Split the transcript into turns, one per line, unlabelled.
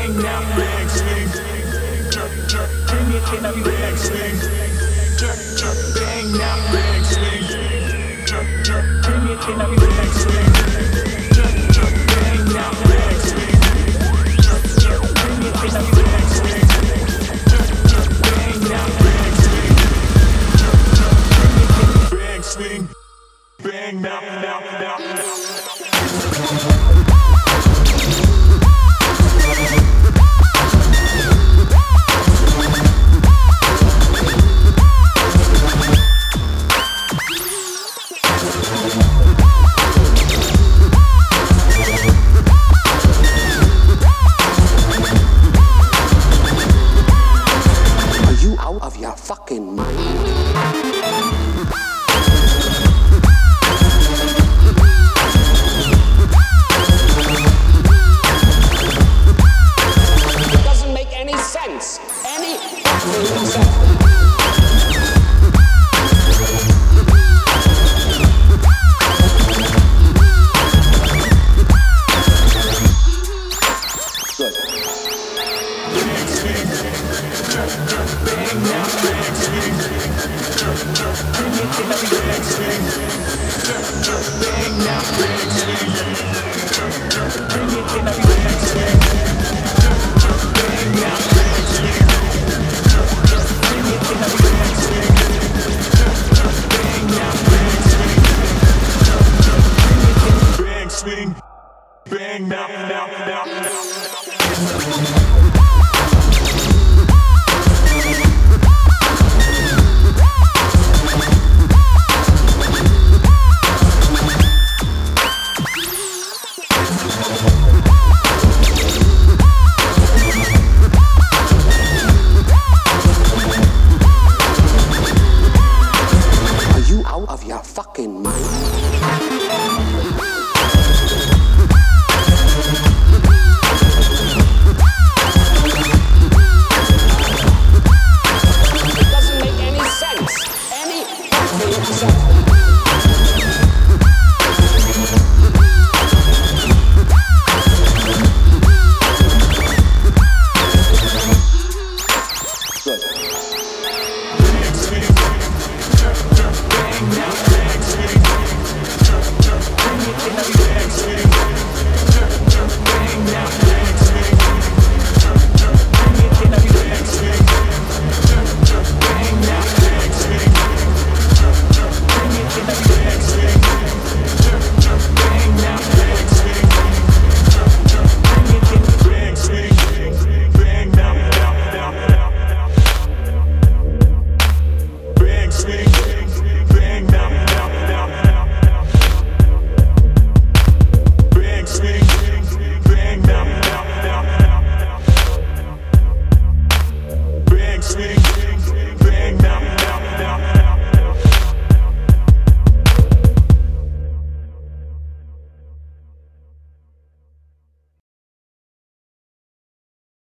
now, bang, swing, jerk, jerk, turn me a kid, now you bang, swing, jerk, jerk, bang now, bang, swing, jerk, jerk, turn me a kid, now you bang, swing, jerk, jerk, bang now, bang, swing, jerk, jerk, turn me a kid, now you bang, swing, jerk, jerk, bang now, bang, swing, jerk, jerk, turn me a kid, bang, swing, bang now, now, now, now.
Of your fucking mind. It doesn't make any sense. Any fucking sense.
Swing, bang now, now, now, now.